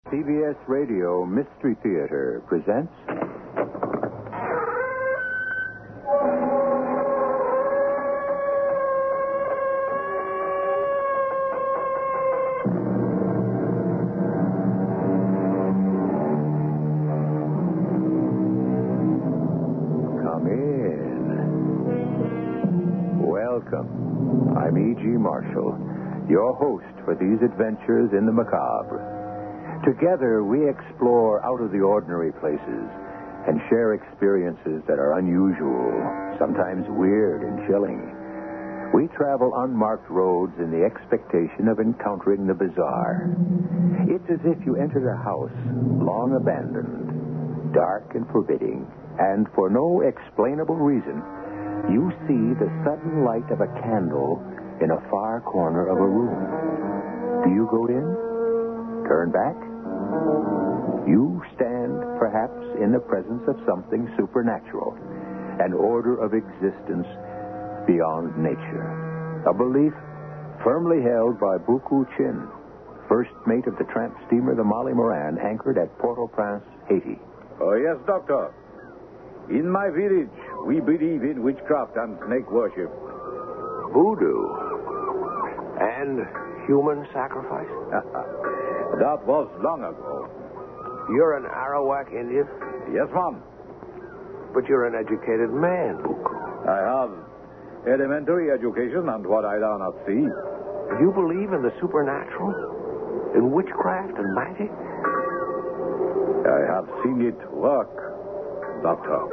CBS Radio Mystery Theater presents... Come in. Welcome. I'm E.G. Marshall, your host for these adventures in the macabre. Together, we explore out-of-the-ordinary places and share experiences that are unusual, sometimes weird and chilling. We travel unmarked roads in the expectation of encountering the bizarre. It's as if you entered a house long abandoned, dark and forbidding, and for no explainable reason, you see the sudden light of a candle in a far corner of a room. Do you go in? Turn back? You stand, perhaps, in the presence of something supernatural, an order of existence beyond nature. A belief firmly held by Buku Chin, first mate of the tramp steamer the Molly Moran, anchored at Port-au-Prince, Haiti. Oh, yes, Doctor. In my village, we believe in witchcraft and snake worship. Voodoo. And human sacrifice? That was long ago. You're an Arawak Indian? Yes, ma'am. But you're an educated man, Buku. I have elementary education and what I learned at sea. You believe in the supernatural? In witchcraft and magic? I have seen it work, Doctor.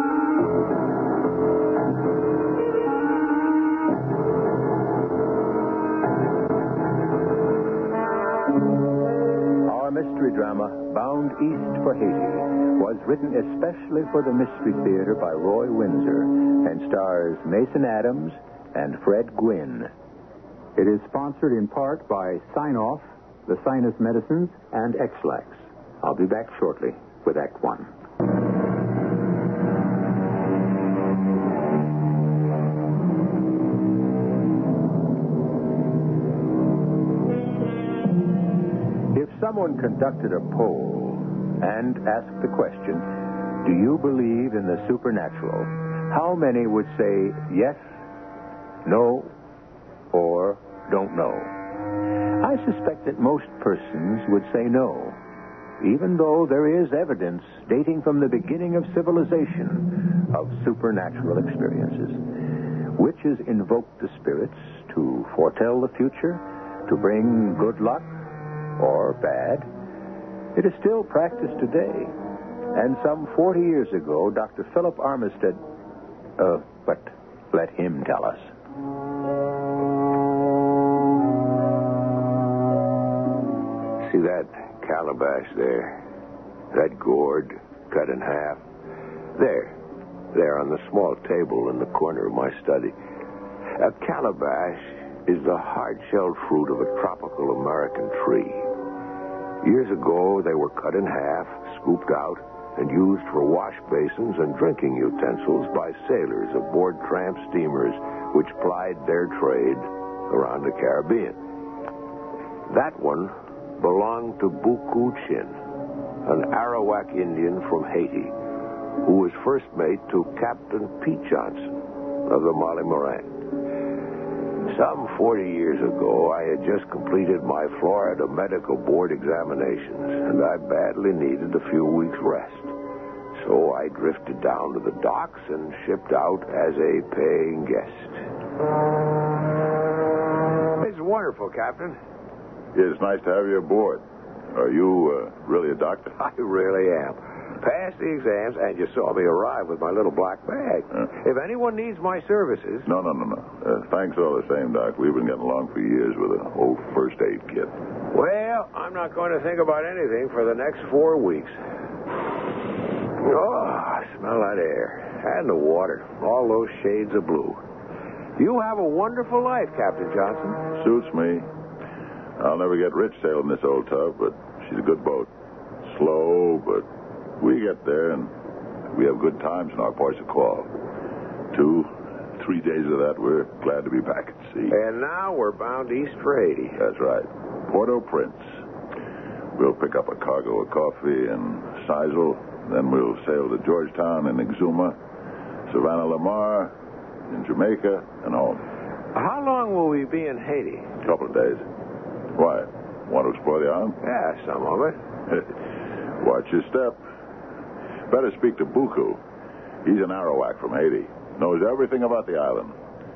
Our mystery drama, Bound East for Haiti, was written especially for the Mystery Theater by Roy Windsor and stars Mason Adams and Fred Gwynne. It is sponsored in part by Sign-Off, the Sinus Medicines, and X-Lax. I'll be back shortly with Act One. If someone conducted a poll and asked the question, do you believe in the supernatural? How many would say yes, no, or don't know? I suspect that most persons would say no, even though there is evidence dating from the beginning of civilization of supernatural experiences. Witches invoked the spirits to foretell the future, to bring good luck, or bad. It is still practiced today. And some 40 years ago, Dr. Philip Armistead... but let him tell us. See that calabash there? That gourd cut in half? There on the small table in the corner of my study. A calabash is the hard-shelled fruit of a tropical American tree. Years ago, they were cut in half, scooped out, and used for wash basins and drinking utensils by sailors aboard tramp steamers which plied their trade around the Caribbean. That one belonged to Buku Chin, an Arawak Indian from Haiti, who was first mate to Captain Pete Johnson of the Molly Moran. Some 40 years ago, I had just completed my Florida Medical Board examinations, and I badly needed a few weeks' rest. So I drifted down to the docks and shipped out as a paying guest. It's wonderful, Captain. It's nice to have you aboard. Are you really a doctor? I really am. Passed the exams, and you saw me arrive with my little black bag. If anyone needs my services... No. Thanks all the same, Doc. We've been getting along for years with an old first aid kit. Well, I'm not going to think about anything for the next 4 weeks. Oh, I smell that air. And the water. All those shades of blue. You have a wonderful life, Captain Johnson. Suits me. I'll never get rich sailing this old tub, but she's a good boat. Slow, but we get there, and we have good times in our ports of call. 2-3 days of that, we're glad to be back at sea. And now we're bound east for Haiti. That's right. Port-au-Prince. We'll pick up a cargo of coffee in Sisal. Then we'll sail to Georgetown and Exuma, Savannah Lamar, in Jamaica, and home. How long will we be in Haiti? A couple of days. Why? Want to explore the island? Yeah, some of it. Watch your step. Better speak to Buku. He's an Arawak from Haiti. Knows everything about the island.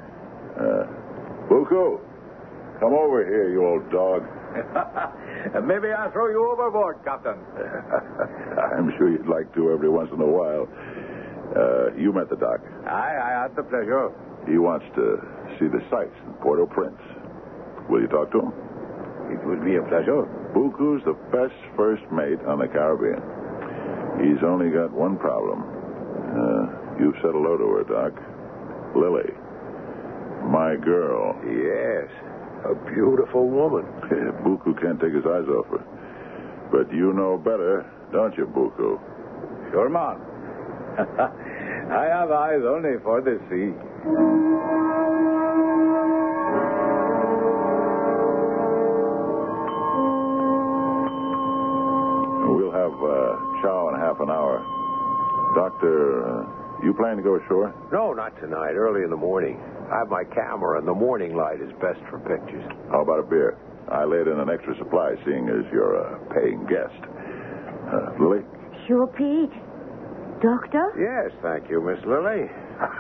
Buku, come over here, you old dog. Maybe I'll throw you overboard, Captain. I'm sure you'd like to every once in a while. You met the doc. I had the pleasure. He wants to see the sights in Port-au-Prince. Will you talk to him? It would be a pleasure. Buku's the best first mate on the Caribbean. He's only got one problem. You've said hello to her, Doc. Lily. My girl. Yes, a beautiful woman. Buku can't take his eyes off her. But you know better, don't you, Buku? Sure, man. I have eyes only for the sea. We'll have chow in half an hour. Doctor, you plan to go ashore? No, not tonight. Early in the morning. I have my camera, and the morning light is best for pictures. How about a beer? I laid in an extra supply, seeing as you're a paying guest. Lily? Sure, Pete. Doctor? Yes, thank you, Miss Lily.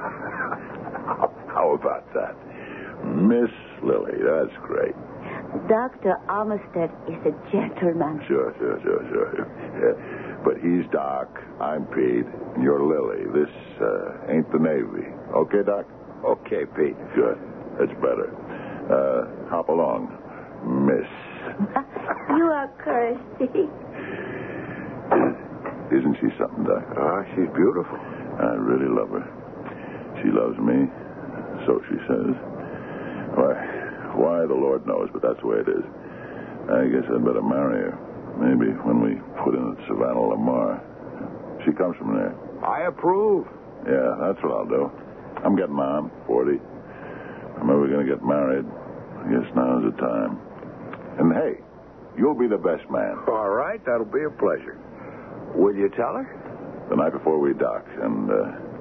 How about that? Miss Lily, that's great. Dr. Armistead is a gentleman. Sure. Yeah. But he's Doc, I'm Pete, and you're Lily. This ain't the Navy. Okay, Doc? Okay, Pete. Good. That's better. Hop along, Miss. You are cursy. Isn't she something, Doc? She's beautiful. I really love her. She loves me, so she says. Why, the Lord knows, but that's the way it is. I guess I'd better marry her. Maybe when we put in at Savannah Lamar. She comes from there. I approve. Yeah, that's what I'll do. I'm getting on, 40. I'm ever going to get married. I guess now's the time. And hey, you'll be the best man. All right, that'll be a pleasure. Will you tell her? The night before we dock, and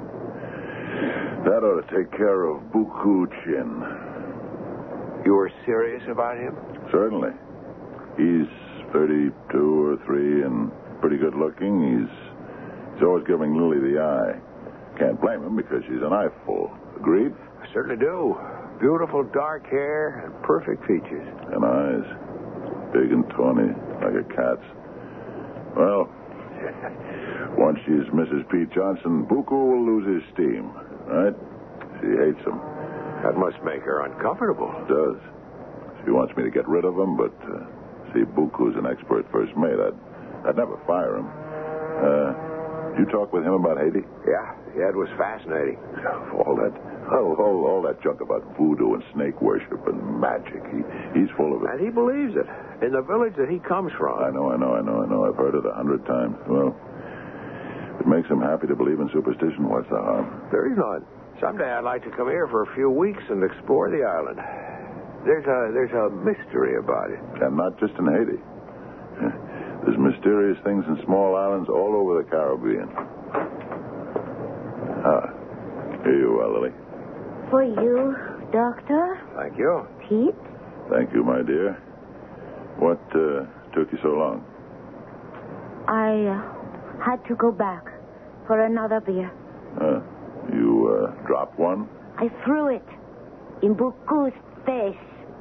that ought to take care of Buku Chin. You were serious about him? Certainly. He's 32 or 3 and pretty good looking. He's always giving Lily the eye. Can't blame him because she's an eyeful. Agreed? I certainly do. Beautiful dark hair and perfect features. And eyes. Big and tawny, like a cat's. Well, once she's Mrs. Pete Johnson, Buku will lose his steam, right? She hates him. That must make her uncomfortable. It does. She wants me to get rid of him, but see, Buku's an expert first mate. I'd never fire him. Did you talk with him about Haiti? Yeah, it was fascinating. All that junk about voodoo and snake worship and magic. He's full of it. And he believes it. In the village that he comes from. I know. I've heard it 100 times. Well, if it makes him happy to believe in superstition, what's the harm? There is none. Someday I'd like to come here for a few weeks and explore the island. There's a mystery about it. And not just in Haiti. There's mysterious things in small islands all over the Caribbean. Here you are, Lily. For you, Doctor. Thank you. Pete. Thank you, my dear. What took you so long? I had to go back for another beer. You dropped one? I threw it in Buku's face.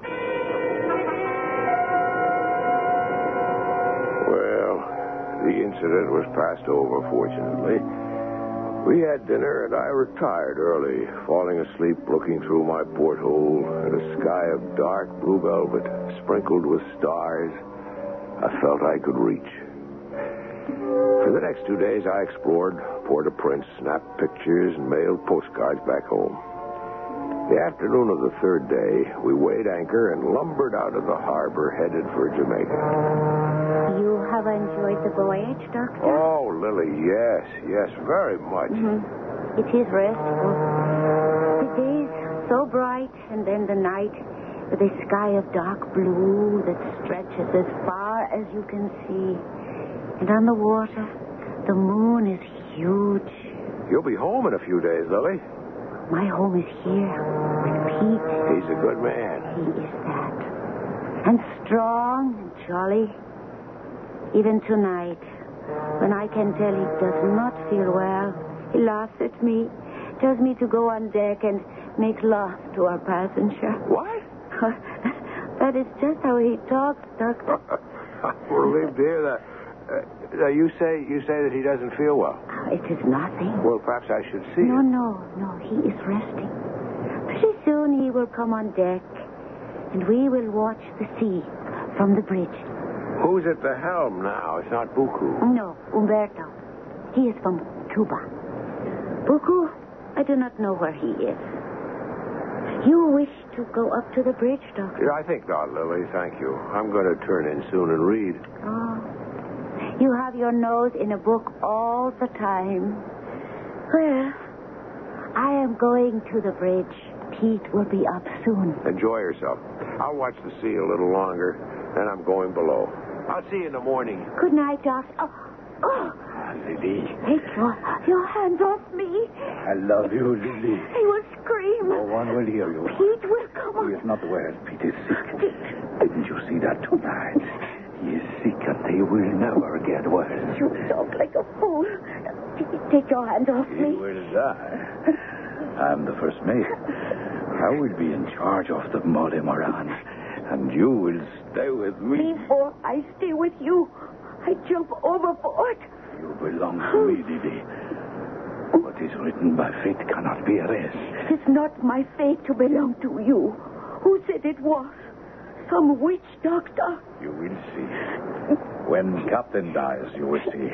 Well, the incident was passed over, fortunately. We had dinner, and I retired early, falling asleep looking through my porthole at a sky of dark blue velvet sprinkled with stars I felt I could reach. For the next 2 days, I explored Port-au-Prince, snapped pictures, and mailed postcards back home. The afternoon of the third day, we weighed anchor and lumbered out of the harbor, headed for Jamaica. You have enjoyed the voyage, Doctor? Oh, Lily, yes, very much. Mm-hmm. It is restful. The days so bright, and then the night with a sky of dark blue that stretches as far as you can see. And on the water, the moon is huge. You'll be home in a few days, Lily. My home is here with Pete. He's a good man. He is that. And strong and jolly. Even tonight, when I can tell he does not feel well, he laughs at me, tells me to go on deck and make love to our passenger. What? That is just how he talks, Doctor. We're relieved to hear that. You say that he doesn't feel well. It is nothing. Well, perhaps I should see No, him. no, he is resting. Pretty soon he will come on deck, and we will watch the sea from the bridge. Who's at the helm now? It's not Buku. No, Umberto. He is from Cuba. Buku, I do not know where he is. You wish to go up to the bridge, Doctor? Yeah, I think not, Lily. Thank you. I'm going to turn in soon and read. Oh. You have your nose in a book all the time. Well, I am going to the bridge. Pete will be up soon. Enjoy yourself. I'll watch the sea a little longer, then I'm going below. I'll see you in the morning. Good night, Doctor. Oh. Lily. Take your hands off me. I love you, Lily. He will scream. No one will hear you. Pete will come on. He is not well. Pete is sick. Didn't you see that tonight? He is sick and he will never get well. You talk like a fool. Take your hands off He me. will die. I'm the first mate. I will be in charge of the Molly Moran, and you will stay with me. Before I stay with you, I jump overboard. You belong to me, Lily. What is written by fate cannot be erased. It is not my fate to belong to you. Who said it was? Some witch doctor. You will see. When Captain dies, you will see.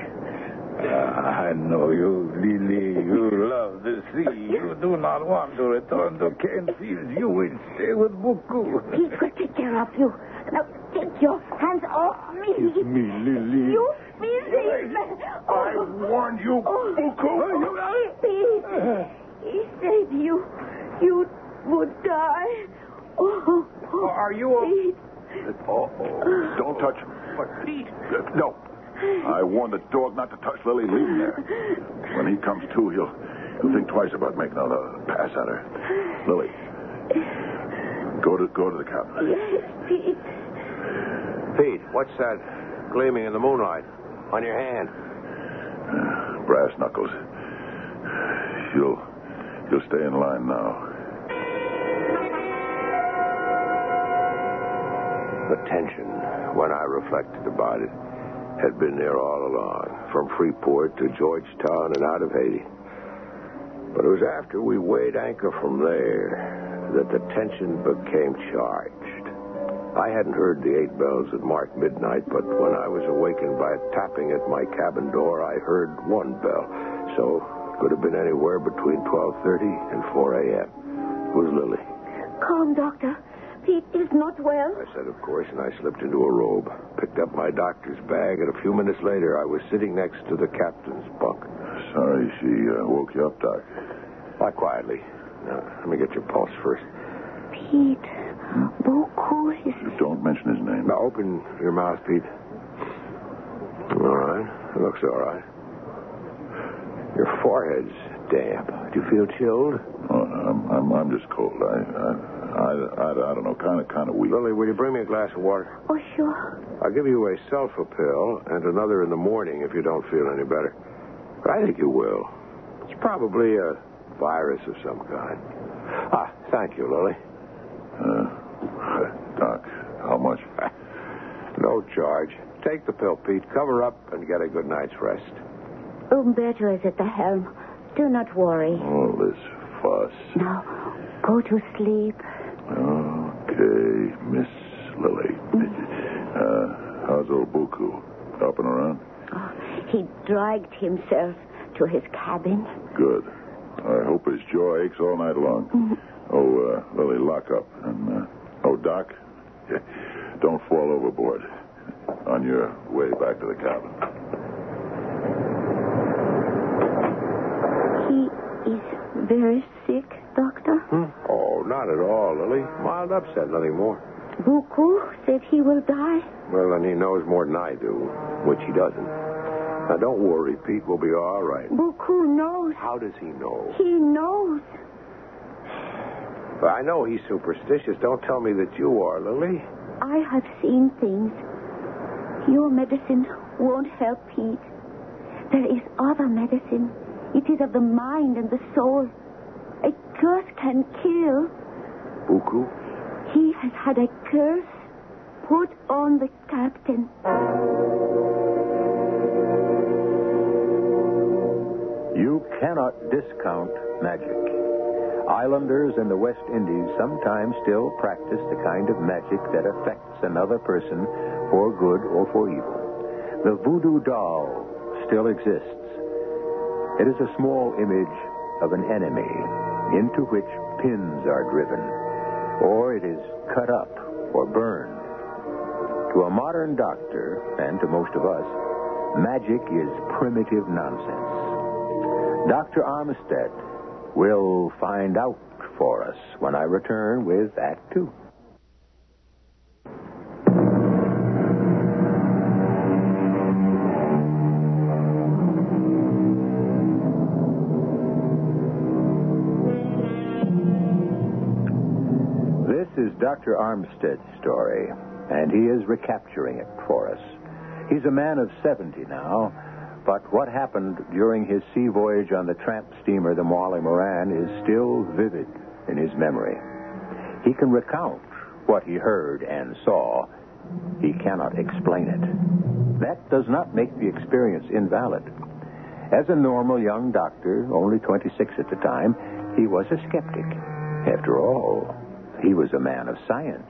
I know you, Lily. You love the sea. You do not want to return to Canefield. You will stay with Buku. Pete will take care of you. Now, take your hands off me. It's me, Lily. You busy man. I warned you, Buku. Pete, he said you would die. Oh, Are you Pete. Don't touch him. But Pete... No. I warned the dog not to touch Lily. Leave him there. When he comes to, he'll think twice about making another pass at her. Lily, go to the cabin. Yes, Pete. Pete, what's that gleaming in the moonlight on your hand? Brass knuckles. You'll stay in line now. The tension, when I reflected about it, had been there all along, from Freeport to Georgetown and out of Haiti. But it was after we weighed anchor from there that the tension became charged. I hadn't heard the 8 bells that marked midnight, but when I was awakened by tapping at my cabin door, I heard 1 bell. So it could have been anywhere between 12:30 and 4 a.m. It was Lily. Calm, Doctor. Pete is not well. I said, of course, and I slipped into a robe, picked up my doctor's bag, and a few minutes later, I was sitting next to the captain's bunk. Sorry she woke you up, Doc. Lie quietly. Now, let me get your pulse first. Pete, Buku is... Don't mention his name. Now, open your mouth, Pete. All right. It looks all right. Your forehead's damp. Do you feel chilled? Oh, no, I'm just cold. I don't know, kind of weak. Lily, will you bring me a glass of water? Oh, sure. I'll give you a sulfa pill and another in the morning if you don't feel any better. But I think you will. It's probably a virus of some kind. Thank you, Lily. Doc, how much? No charge. Take the pill, Pete. Cover up and get a good night's rest. Umberto is at the helm. Do not worry. All this fuss. Now, go to sleep. Okay, Miss Lily. How's old Buku? Up and around? Oh, he dragged himself to his cabin. Good. I hope his jaw aches all night long. Mm-hmm. Oh, Lily, lock up. And, Doc, don't fall overboard on your way back to the cabin. He is very sick, Doctor? Oh, not at all, Lily. Mild upset, nothing more. Buku said he will die. Well, then he knows more than I do, which he doesn't. Now, don't worry, Pete. We'll be all right. Buku knows. How does he know? He knows. Well, I know he's superstitious. Don't tell me that you are, Lily. I have seen things. Your medicine won't help, Pete. There is other medicine. It is of the mind and the soul. A curse can kill. Buku? He has had a curse put on the captain. You cannot discount magic. Islanders in the West Indies sometimes still practice the kind of magic that affects another person for good or for evil. The voodoo doll still exists. It is a small image of an enemy into which pins are driven, or it is cut up or burned. To a modern doctor, and to most of us, magic is primitive nonsense. Dr. Armistead will find out for us when I return with Act 2. This is Dr. Armstead's story, and he is recapturing it for us. He's a man of 70 now, but what happened during his sea voyage on the tramp steamer, the Molly Moran, is still vivid in his memory. He can recount what he heard and saw. He cannot explain it. That does not make the experience invalid. As a normal young doctor, only 26 at the time, he was a skeptic. After all, he was a man of science.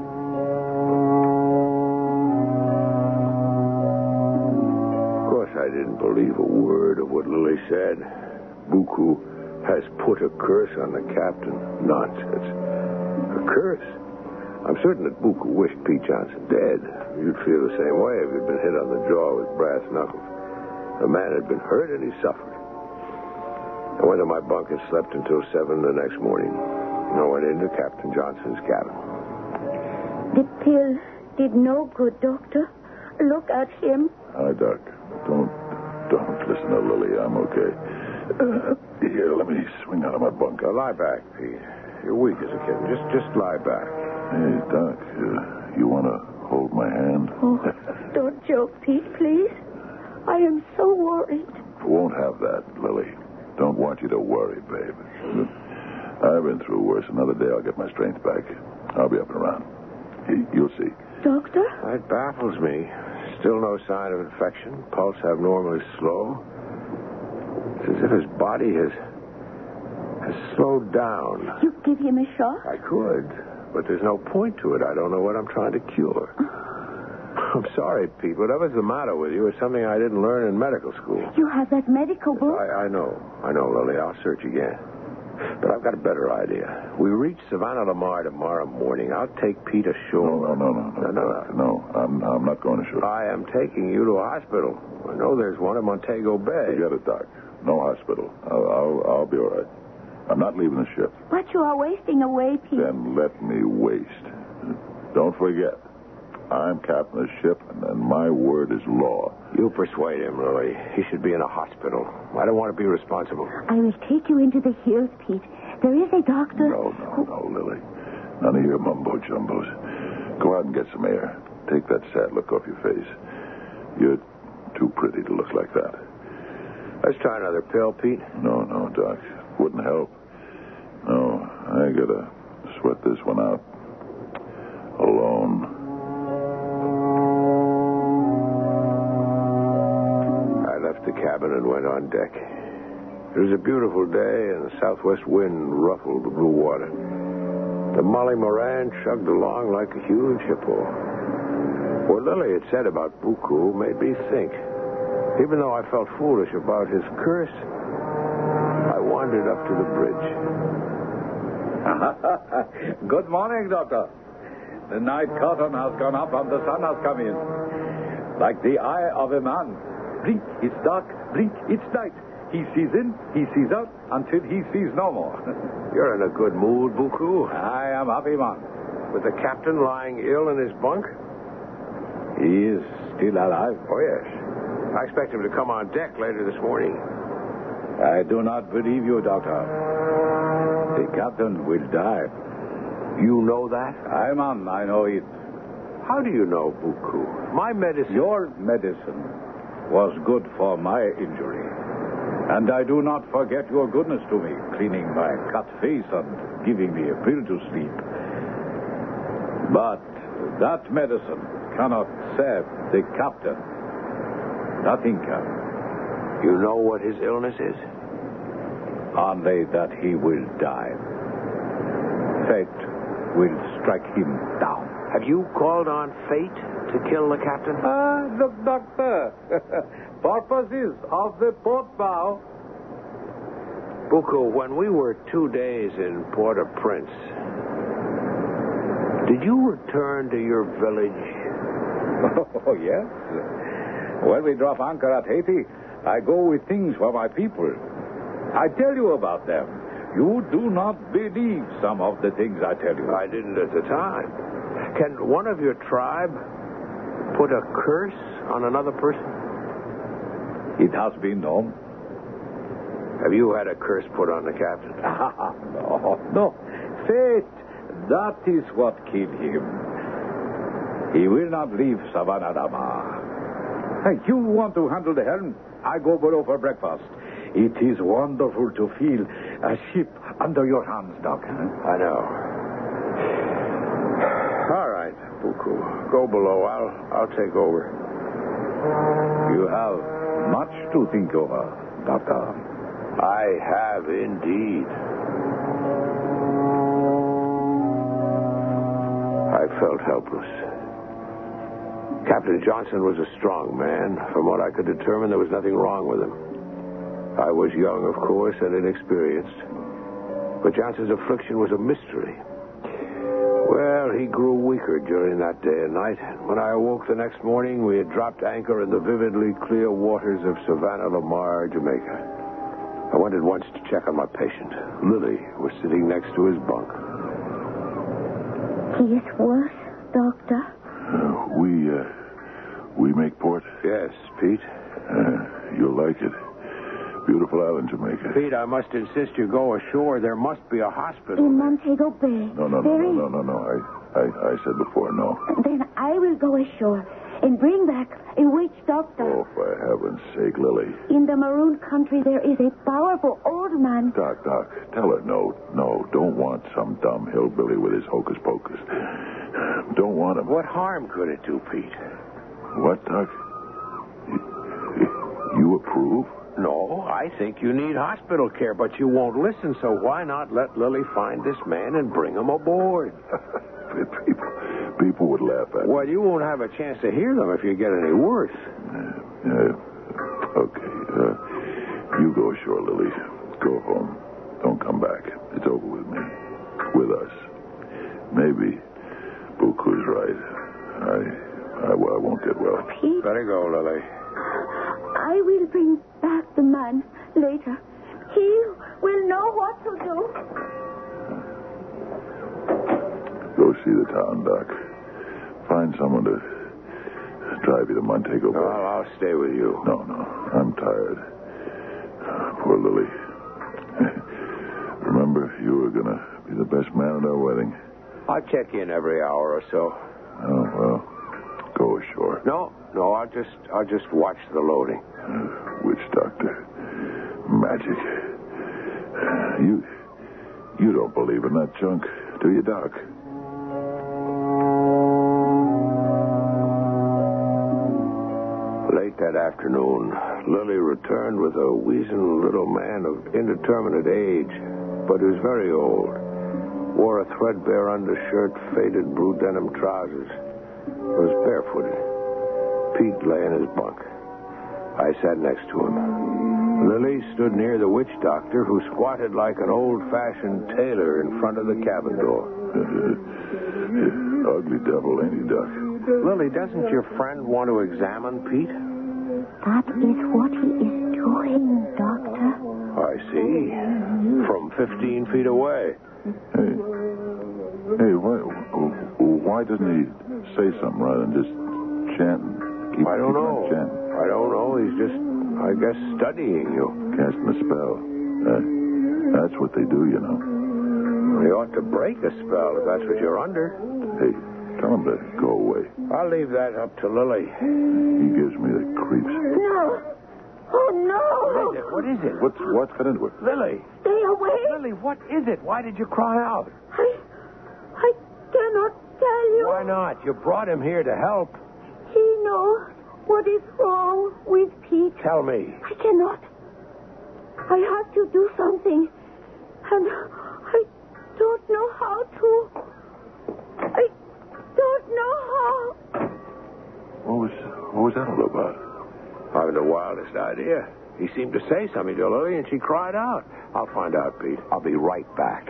I didn't believe a word of what Lily said. Buku has put a curse on the captain. Nonsense. A curse? I'm certain that Buku wished Pete Johnson dead. You'd feel the same way if you'd been hit on the jaw with brass knuckles. The man had been hurt and he suffered. I went to my bunk and slept until 7 the next morning. I went into Captain Johnson's cabin. The pill did no good, Doctor. Look at him. Hi, Doc. Don't listen to Lily. I'm okay. Here, let me swing out of my bunk. Now, lie back, Pete. You're weak as a kitten. Just lie back. Hey, Doc, you want to hold my hand? Oh, don't joke, Pete, please. I am so worried. Won't have that, Lily. Don't want you to worry, babe. I've been through worse. Another day I'll get my strength back. I'll be up and around. You'll see. Doctor? It baffles me. Still no sign of infection. Pulse abnormally slow. It's as if his body has slowed down. You give him a shot? I could, but there's no point to it. I don't know what I'm trying to cure. I'm sorry, Pete. Whatever's the matter with you is something I didn't learn in medical school. You have that medical book? I know, Lily. I'll search again. But I've got a better idea. We reach Savannah Lamar tomorrow morning. I'll take Pete ashore. No, I'm not going ashore. I am taking you to a hospital. I know there's one at Montego Bay. Forget it, Doc. No hospital. I'll be all right. I'm not leaving the ship. But you are wasting away, Pete. Then let me waste. Don't forget, I'm captain of the ship, and my word is law. You persuade him, Lily. He should be in a hospital. I don't want to be responsible. I will take you into the hills, Pete. There is a doctor. No, Lily. None of your mumbo-jumbos. Go out and get some air. Take that sad look off your face. You're too pretty to look like that. Let's try another pill, Pete. No, Doc. Wouldn't help. No, I gotta sweat this one out. Alone. I left the cabin and went on deck. It was a beautiful day, and the southwest wind ruffled the blue water. The Molly Moran chugged along like a huge hippo. What Lily had said about Buku made me think. Even though I felt foolish about his curse, I wandered up to the bridge. Good morning, Doctor. The night curtain has gone up and the sun has come in. Like the eye of a man. Blink, it's dark. Blink, it's night. He sees in, he sees out, until he sees no more. You're in a good mood, Buku. I am happy, man. with the captain lying ill in his bunk? He is still alive. Oh, yes. I expect him to come on deck later this morning. I do not believe you, Doctor. The captain will die. You know that? I know it. How do you know, Buku? My medicine... Your medicine was good for my injury. And I do not forget your goodness to me, cleaning my cut face and giving me a pill to sleep. But that medicine cannot save the captain. Nothing can. You know what his illness is? Only that he will die. Fate will strike him down. Have you called on fate to kill the captain? Look, Doctor. Purposes of the port bow. Buku, when we were 2 days in Port-au-Prince, did you return to your village? Oh, yes. When we drop anchor at Haiti, I go with things for my people. I tell you about them. You do not believe some of the things I tell you. I didn't at the time. Can one of your tribe put a curse on another person? It has been known. Have you had a curse put on the captain? No. Fate, that is what killed him. He will not leave Savannah-Dama. Hey, you want to handle the helm? I go below for breakfast. It is wonderful to feel a ship under your hands, Doc. I know. All right, Buku. Go below. I'll take over. You have much to think over, Doctor. I have indeed. I felt helpless. Captain Johnson was a strong man. From what I could determine, there was nothing wrong with him. I was young, of course, and inexperienced. But Johnson's affliction was a mystery. Well, he grew weaker during that day and night. When I awoke the next morning, we had dropped anchor in the vividly clear waters of Savannah Lamar, Jamaica. I went at once to check on my patient. Lily was sitting next to his bunk. He is worse, Doctor. We make port? Yes, Pete. You'll like it. Beautiful island, Jamaica. Pete, I must insist you go ashore. There must be a hospital. In Montego Bay. No. I said before, no. Then I will go ashore and bring back a witch doctor. Oh, for heaven's sake, Lily. In the Maroon Country, there is a powerful old man. Doc, tell her no. Don't want some dumb hillbilly with his hocus pocus. Don't want him. What harm could it do, Pete? What, Doc? You approve? No, I think you need hospital care, but you won't listen, so why not let Lily find this man and bring him aboard? People would laugh at me. Well, you won't have a chance to hear them if you get any worse. Okay. You go ashore, Lily. Go home. Don't come back. It's over with me. With us. Maybe Buku's right. I won't get well. Pete, Better go, Lily. I will bring back the man later. He will know what to do. Go see the town, Doc. Find someone to drive you to Montego Bay. No, I'll stay with you. No. I'm tired. Poor Lily. Remember, you were going to be the best man at our wedding. I'll check in every hour or so. Oh, well, go ashore. No, I'll just watch the loading. Witch doctor. Magic. You don't believe in that junk, do you, Doc? Late that afternoon, Lily returned with a weazened little man of indeterminate age, but who's very old. Wore a threadbare undershirt, faded blue denim trousers. Was barefooted. Pete lay in his bunk. I sat next to him. Lily stood near the witch doctor, who squatted like an old-fashioned tailor in front of the cabin door. Ugly devil, ain't he, Doc? Lily, doesn't your friend want to examine Pete? That is what he is doing, Doctor. I see. From 15 feet away. Hey, Why doesn't he say something rather than just chanting? I don't know. Chanting. I don't know. He's just, I guess, studying you. Casting a spell. That's what they do, you know. He ought to break a spell if that's what you're under. Hey, tell him to go away. I'll leave that up to Lily. He gives me the creeps. No. Oh, no. What is it? What's got into it? Lily. Stay away. Lily, what is it? Why did you cry out? I cannot tell you. Why not? You brought him here to help. He knows what is wrong with Pete. Tell me. I cannot. I have to do something. And I don't know how to. I don't know how. What was that all about? I have the wildest idea. He seemed to say something to Lily, and she cried out. I'll find out, Pete. I'll be right back.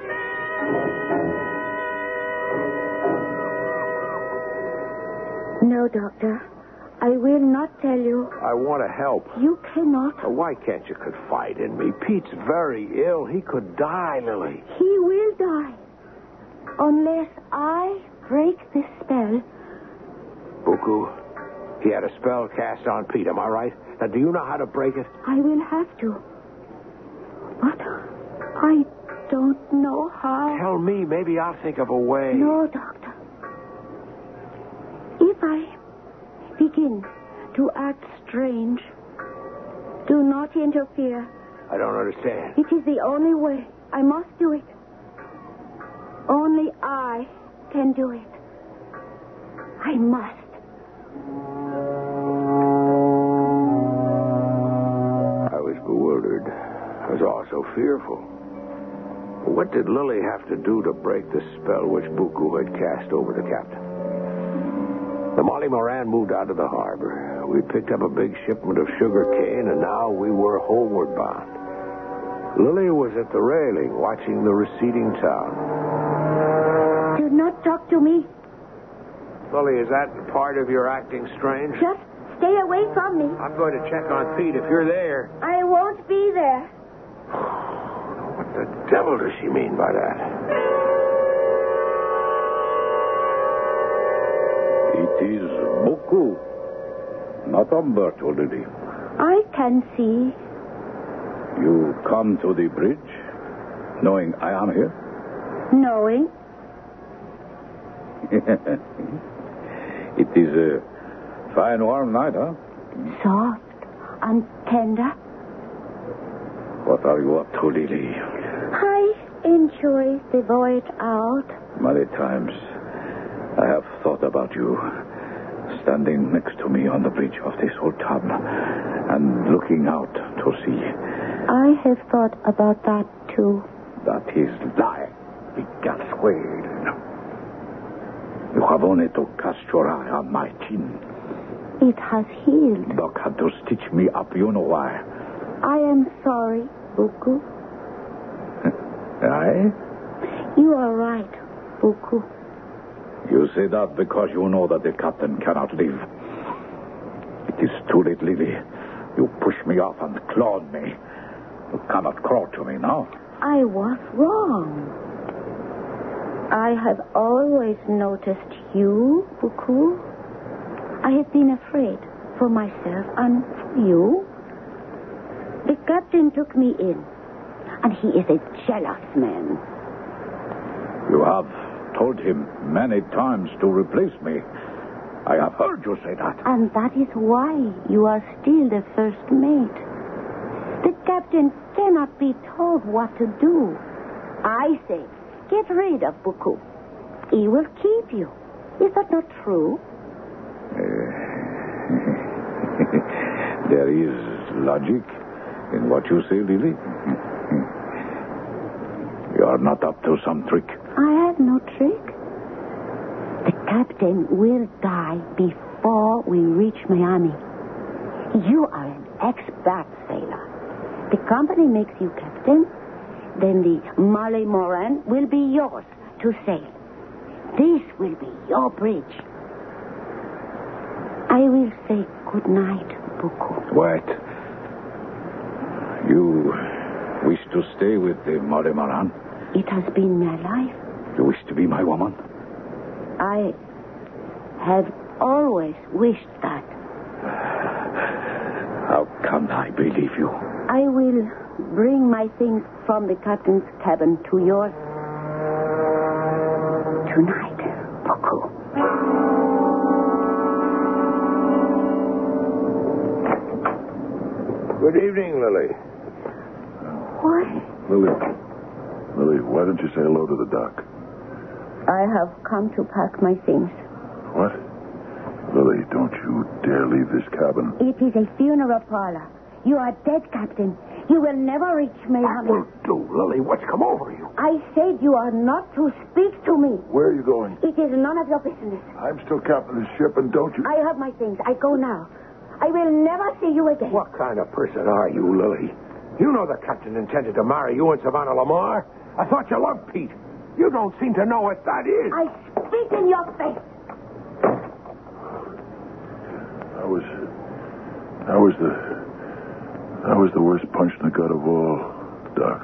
No, Doctor. I will not tell you. I want to help. You cannot. Why can't you confide in me? Pete's very ill. He could die, Lily. He will die. Unless I break this spell. Buku, he had a spell cast on Pete, am I right? Now, do you know how to break it? I will have to. But I don't know how. Tell me. Maybe I'll think of a way. No, Doctor. If I begin to act strange, do not interfere. I don't understand. It is the only way. I must do it. Only I can do it. I must. I was bewildered. I was also fearful. What did Lily have to do to break the spell which Buku had cast over the captain? The Molly Moran moved out of the harbor. We picked up a big shipment of sugar cane, and now we were homeward bound. Lily was at the railing, watching the receding town. Do not talk to me. Lily, is that part of your acting strange? Just stay away from me. I'm going to check on Pete if you're there. I won't be there. What the devil does she mean by that? It is Buku, not Umberto, Lily. I can see. You come to the bridge, knowing I am here? Knowing. It is a fine warm night, huh? Soft and tender. What are you up to, Lily? I enjoy the voyage out. Many times I have thought about you, standing next to me on the bridge of this old tub and looking out to sea. I have thought about that, too. That is lie. It got swayed. You have only to cast your eye on my chin. It has healed. Doc had to stitch me up, you know why. I am sorry, Buku. Aye? You are right, Buku. You say that because you know that the captain cannot live. It is too late, Lily. You pushed me off and clawed me. You cannot crawl to me now. I was wrong. I have always noticed you, Buku. I have been afraid for myself and for you. The captain took me in, and he is a jealous man. You have told him many times to replace me. I have heard you say that. And that is why you are still the first mate. The captain cannot be told what to do. I say, get rid of Buku. He will keep you. Is that not true? There is logic in what you say, Lily. You are not up to some trick. I have no trick. The captain will die before we reach Miami. You are an expert sailor. The company makes you captain. Then the Molly Moran will be yours to sail. This will be your bridge. I will say good night, Buku. What? You wish to stay with the Molly Moran? It has been my life. You wish to be my woman? I have always wished that. How can I believe you? I will bring my things from the captain's cabin to yours tonight, Buku. Good evening, Lily. What? Lily, why don't you say hello to the doc? I have come to pack my things. What? Lily, don't you dare leave this cabin. It is a funeral parlor. You are dead, Captain. You will never reach me, honey. Will do, Lily. What's come over you? I said you are not to speak to me. Where are you going? It is none of your business. I'm still captain of the ship, and don't you... I have my things. I go now. I will never see you again. What kind of person are you, Lily? You know the captain intended to marry you and Savannah Lamar. I thought you loved Pete. You don't seem to know what that is. I spit in your face. That was the worst punch in the gut of all, Doc.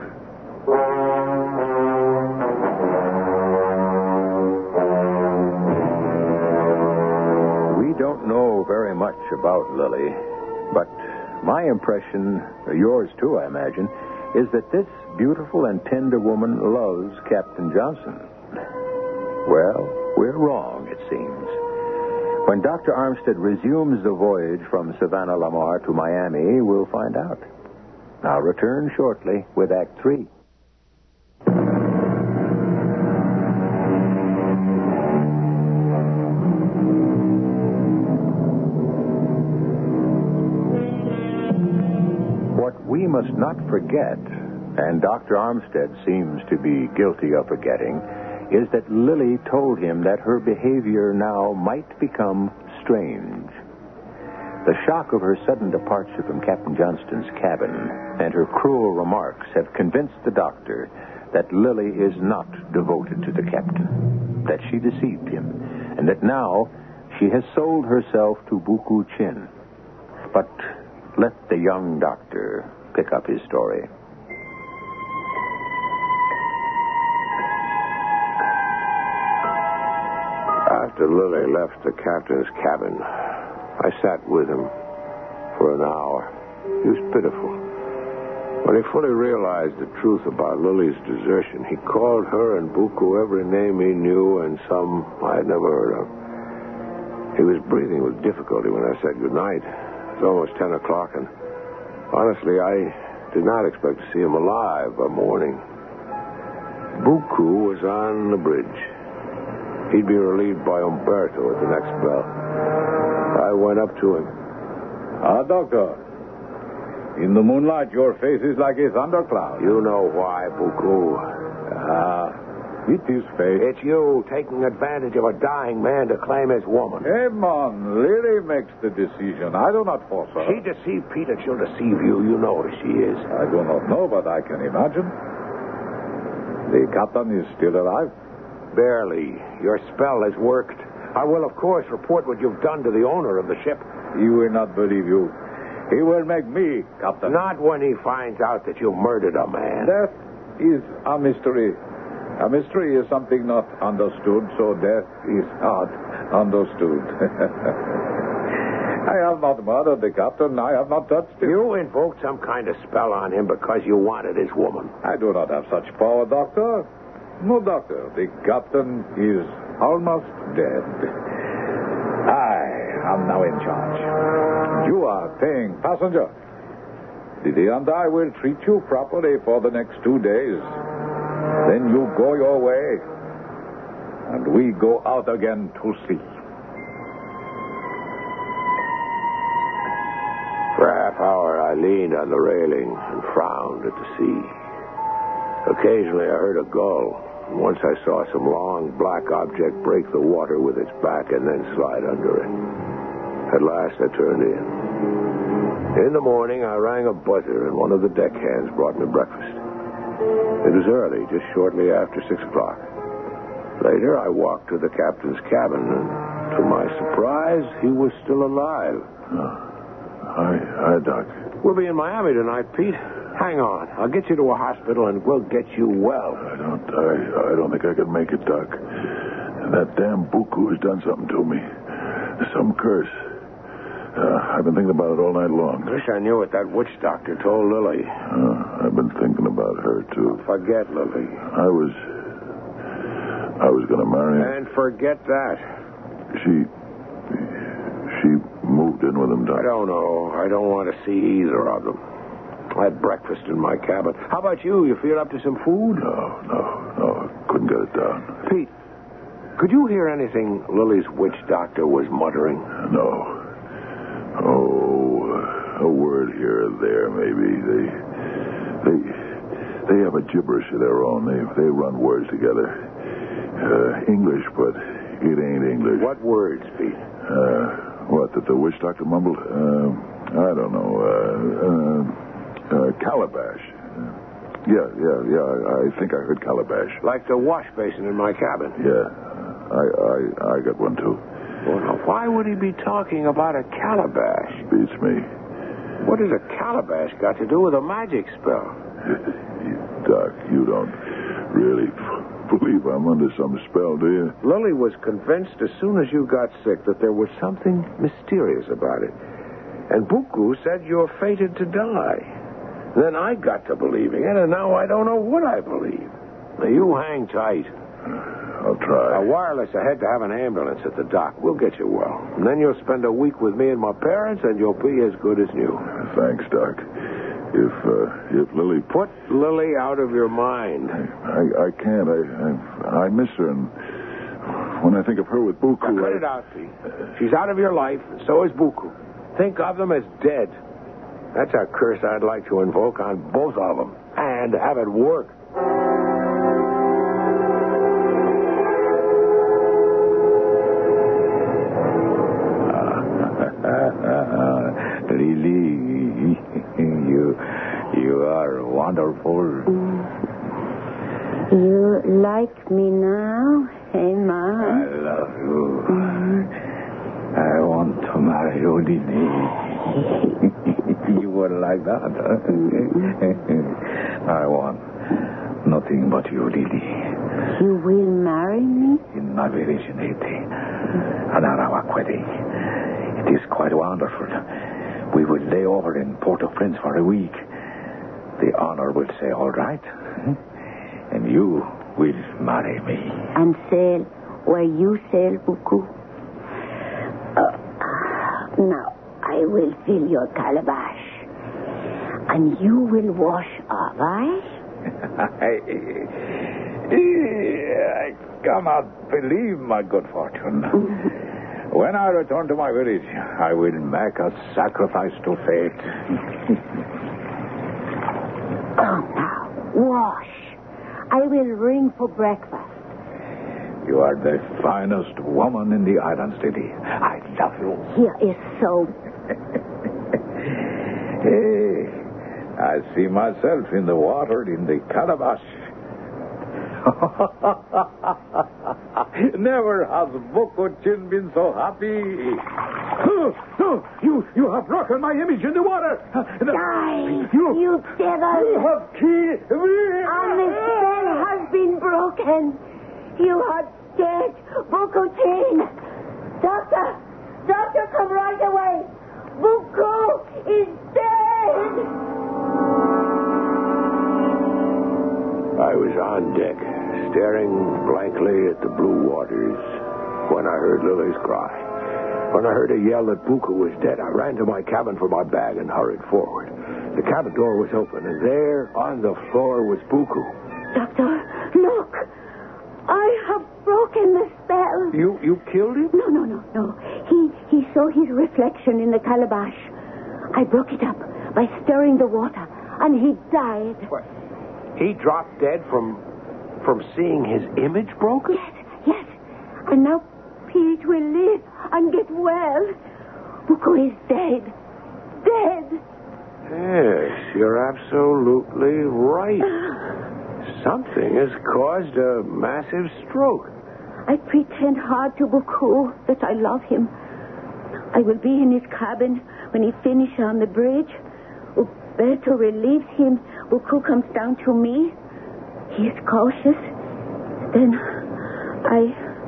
We don't know very much about Lily, but my impression, yours too, I imagine, is that this beautiful and tender woman loves Captain Johnson. Well, we're wrong, it seems. When Dr. Armstead resumes the voyage from Savannah Lamar to Miami, we'll find out. I'll return shortly with Act 3. What we must not forget, and Dr. Armstead seems to be guilty of forgetting, is that Lily told him that her behavior now might become strange. The shock of her sudden departure from Captain Johnston's cabin and her cruel remarks have convinced the doctor that Lily is not devoted to the captain, that she deceived him, and that now she has sold herself to Buku Chin. But let the young doctor pick up his story. After Lily left the captain's cabin, I sat with him for an hour. He was pitiful. When he fully realized the truth about Lily's desertion, he called her and Buku every name he knew and some I had never heard of. He was breathing with difficulty when I said goodnight. It was almost 10 o'clock, and honestly, I did not expect to see him alive by morning. Buku was on the bridge. He'd be relieved by Umberto at the next bell. I went up to him. Doctor. In the moonlight, your face is like a thundercloud. You know why, Buku. It is fate. It's you taking advantage of a dying man to claim his woman. Hey, man, Lily makes the decision. I do not force her. She deceived Pete, and she'll deceive you. You know who she is. I do not know, but I can imagine. The captain is still alive. Barely. Your spell has worked. I will, of course, report what you've done to the owner of the ship. He will not believe you. He will make me captain. Not when he finds out that you murdered a man. Death is a mystery. A mystery is something not understood, so death is not understood. I have not murdered the captain. I have not touched him. You invoked some kind of spell on him because you wanted his woman. I do not have such power, Doctor. No, Doctor. The captain is almost dead. I am now in charge. You are paying passenger. Didi and I will treat you properly for the next 2 days. Then you go your way, and we go out again to sea. For a half hour, I leaned on the railing and frowned at the sea. Occasionally, I heard a gull. Once I saw some long, black object break the water with its back and then slide under it. At last, I turned in. In the morning, I rang a buzzer, and one of the deckhands brought me breakfast. It was early, just shortly after 6 o'clock. Later, I walked to the captain's cabin, and to my surprise, he was still alive. Hi, Doc. We'll be in Miami tonight, Pete. Hang on. I'll get you to a hospital, and we'll get you well. I don't think I can make it, Doc. That damn Buku has done something to me. Some curse. I've been thinking about it all night long. Wish I knew what that witch doctor told Lily. I've been thinking about her, too. Forget Lily. I was going to marry her. And forget that. She moved in with him, Doc. I don't know. I don't want to see either of them. I had breakfast in my cabin. How about you? You feel up to some food? No. Couldn't get it down. Pete, could you hear anything Lily's witch doctor was muttering? No. Oh, a word here or there, maybe. They have a gibberish of their own. They run words together. English, but it ain't English. What words, Pete? What, that the witch doctor mumbled? I don't know. Calabash. Yeah. I think I heard calabash. Like the wash basin in my cabin. Yeah. I got one, too. Well, now, why would he be talking about a calabash? Beats me. What has a calabash got to do with a magic spell? Doc, you don't really believe I'm under some spell, do you? Lily was convinced as soon as you got sick that there was something mysterious about it. And Buku said you're fated to die. Then I got to believing it, and now I don't know what I believe. Now, you hang tight. I'll try. Wireless ahead to have an ambulance at the dock. We'll get you well. And then you'll spend a week with me and my parents, and you'll be as good as new. Thanks, Doc. If Lily... Put Lily out of your mind. I can't. I miss her, and when I think of her with Buku... Now, cut it out, Pete. She's out of your life, and so is Buku. Think of them as dead. That's a curse I'd like to invoke on both of them, and have it work. Lily, you are wonderful. You like me now, hey, Ma? I love you. I want to marry you, Lily. You would like that, huh? I want nothing but you, Lily. You will marry me? In my village in Haiti, on our wedding. It is quite wonderful. We will lay over in Port-au-Prince for a week. The honor will say, all right. And you will marry me. And sail where you sail, Buku? Now, I will fill your calabash. And you will wash off, I cannot believe my good fortune. When I return to my village, I will make a sacrifice to fate. Oh, now, wash. I will ring for breakfast. You are the finest woman in the islands, Lily. I love you. Here is so... Hey, I see myself in the water in the calabash. Never has Buku-chin been so happy. You have broken my image in the water. Die, you devil. You have killed me. And the spell has been broken. You are dead, Buku-chin. Doctor, come right away. Buku is dead. I was on deck, staring blankly at the blue waters, when I heard Lily's cry. When I heard her yell that Buku was dead, I ran to my cabin for my bag and hurried forward. The cabin door was open, and there on the floor was Buku. Doctor, look. I have broken the spell. You killed him? No. He saw his reflection in the calabash. I broke it up by stirring the water, and he died. What? He dropped dead from seeing his image broken? Yes. And now Pete will live and get well. Buku is dead. Dead. Yes, you're absolutely right. Something has caused a massive stroke. I pretend hard to Buku that I love him. I will be in his cabin when he finishes on the bridge. Umberto relieves him. Buku comes down to me. He is cautious. Then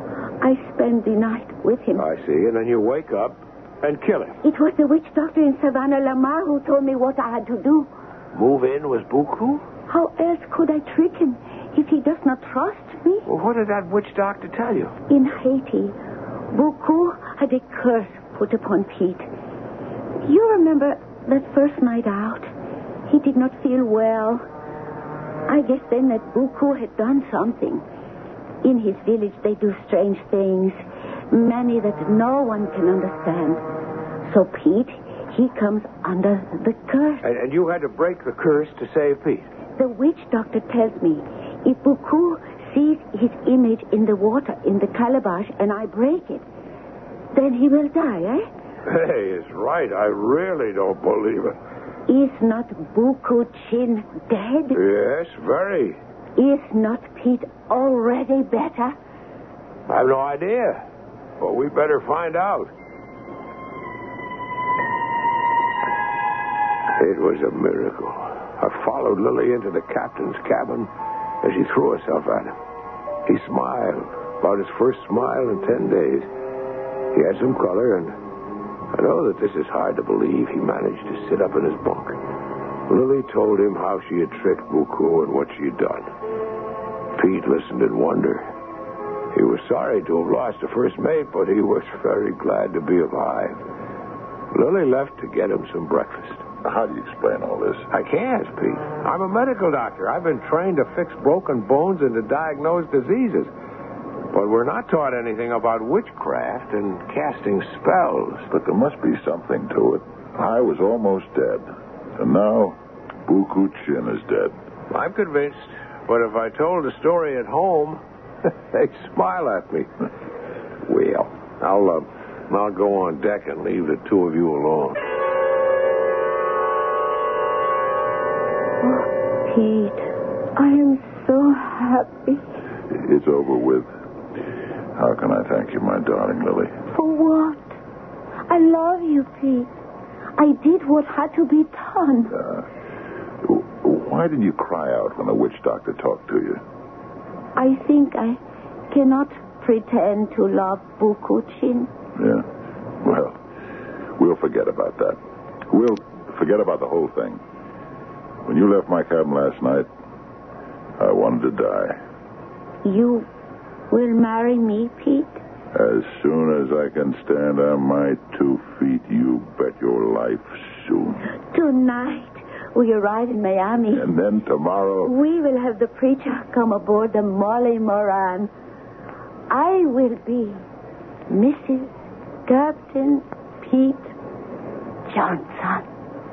I spent the night with him. I see. And then you wake up and kill him. It was the witch doctor in Savannah, Lamar, who told me what I had to do. Move in with Buku? How else could I trick him if he does not trust me? Well, what did that witch doctor tell you? In Haiti, Buku had a curse put upon Pete. You remember that first night out? He did not feel well. I guess then that Buku had done something. In his village, they do strange things, many that no one can understand. So Pete, he comes under the curse. And you had to break the curse to save Pete? The witch doctor tells me if Buku sees his image in the water, in the calabash, and I break it, then he will die, eh? Hey, it's right. I really don't believe it. Is not Buku Chin dead? Yes, very. Is not Pete already better? I have no idea. But we better find out. It was a miracle. I followed Lily into the captain's cabin as she threw herself at him. He smiled, about his first smile in 10 days. He had some color, and I know that this is hard to believe. He managed to sit up in his bunk. Lily told him how she had tricked Buku and what she had done. Pete listened in wonder. He was sorry to have lost the first mate, but he was very glad to be alive. Lily left to get him some breakfast. How do you explain all this? I can't, Pete. I'm a medical doctor. I've been trained to fix broken bones and to diagnose diseases. But we're not taught anything about witchcraft and casting spells. But there must be something to it. I was almost dead. And now, Buku Chin is dead. I'm convinced. But if I told the story at home, they'd smile at me. Well, I'll go on deck and leave the two of you alone. Oh, Pete, I am so happy. It's over with. How can I thank you, my darling Lily? For what? I love you, Pete. I did what had to be done. Why didn't you cry out when the witch doctor talked to you? I think I cannot pretend to love Buku Chin. Yeah. Well, we'll forget about that. We'll forget about the whole thing. When you left my cabin last night, I wanted to die. You will marry me, Pete? As soon as I can stand on my 2 feet, you bet your life soon. Tonight, we arrive in Miami. And then tomorrow... we will have the preacher come aboard the Molly Moran. I will be Mrs. Captain Pete Johnson.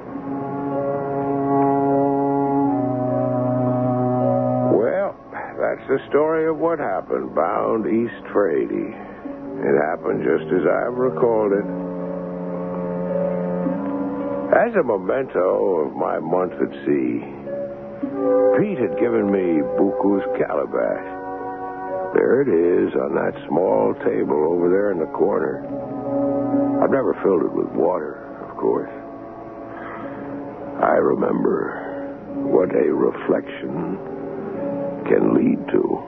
Well, that's the story of what happened bound east for Haiti. It happened just as I've recalled it. As a memento of my month at sea, Pete had given me Buku's calabash. There it is on that small table over there in the corner. I've never filled it with water, of course. I remember what a reflection can lead to.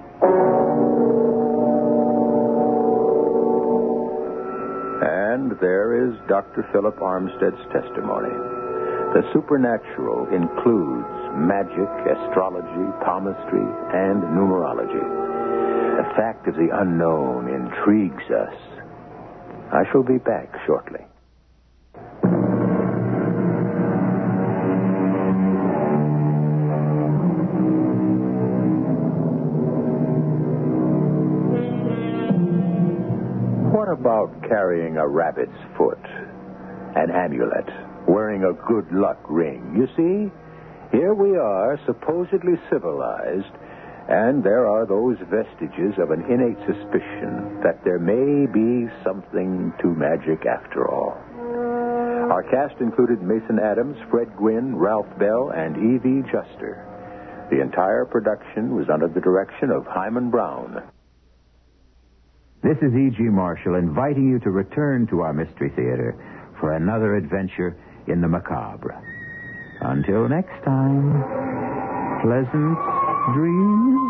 And there is Dr. Philip Armstead's testimony. The supernatural includes magic, astrology, palmistry, and numerology. The fact of the unknown intrigues us. I shall be back shortly. What about carrying a rabbit's foot, an amulet, wearing a good luck ring? You see, here we are, supposedly civilized, and there are those vestiges of an innate suspicion that there may be something to magic after all. Our cast included Mason Adams, Fred Gwynne, Ralph Bell, and E.V. Juster. The entire production was under the direction of Hyman Brown. This is E.G. Marshall inviting you to return to our Mystery Theater for another adventure in the macabre. Until next time, pleasant dreams.